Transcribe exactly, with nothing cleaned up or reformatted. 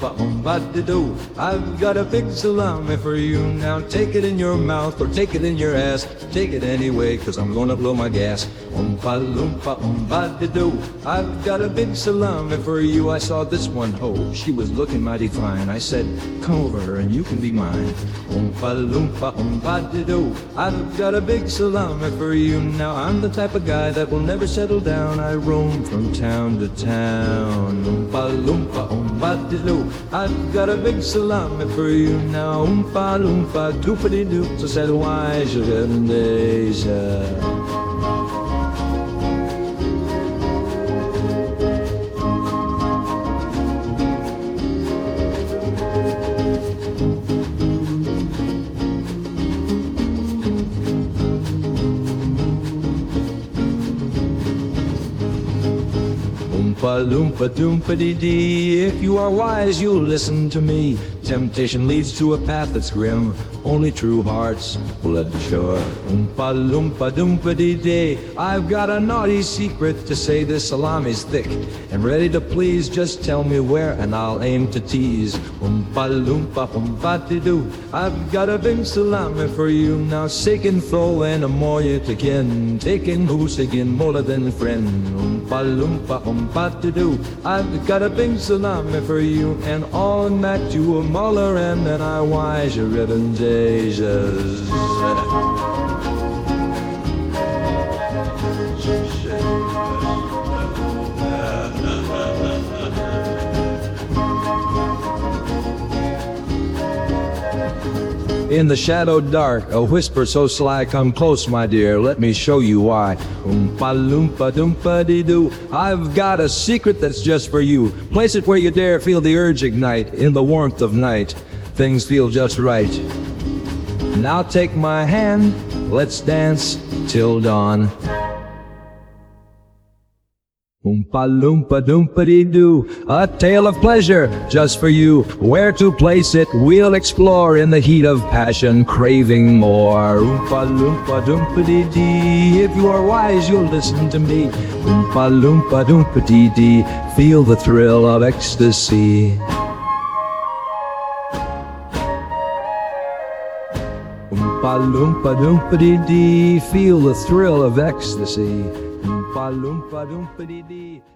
loompa oompa de doo. I've got a big salami for you. Now take it in your mouth or take it in your ass. Take it anyway, cause I'm gonna blow my gas. Oompa loompa oompa de doo. I've got a big salami for you. I saw this one hoe, she was looking mighty fine. I said, come over and you can be mine. Oompa loompa oompa de doo. I've got a big salami for you. Now I'm the type of guy that will never settle down. I roam from town to town. Oompa loompa oompa de doo. I've got a big salami for you. Now oompa loompa doopity doo. So said why should Asia? Oompa loompa doompa dee dee. If you are wise, you'll listen to me. Temptation leads to a path that's grim. Only true hearts will endure. Oompa loompa doompa dee dee. I've got a naughty secret to say this salami's thick and ready to please. Just tell me where and I'll aim to tease. Oompa loompa oompa dee doo. I've got a big salami for you. Now shaken flow and a moya again. Taking who's again more than a friend. Oompa loompa oompa dee doo. I've got a big salami for you. And on that you a muller and then I wise your ribbons Asia's. In the shadow dark, a whisper so sly, come close, my dear, let me show you why. Oompa loompa doompa dee doo. I've got a secret that's just for you. Place it where you dare, feel the urge ignite. In the warmth of night, things feel just right. Now take my hand, let's dance till dawn. Oompa loompa doompa dee doo. A tale of pleasure just for you. Where to place it we'll explore. In the heat of passion craving more. Oompa loompa doompa dee dee. If you are wise you'll listen to me. Oompa loompa doompa dee dee. Feel the thrill of ecstasy. Oompa loompa doompa dee dee. Feel the thrill of ecstasy. Oompa loompa doompa dee dee.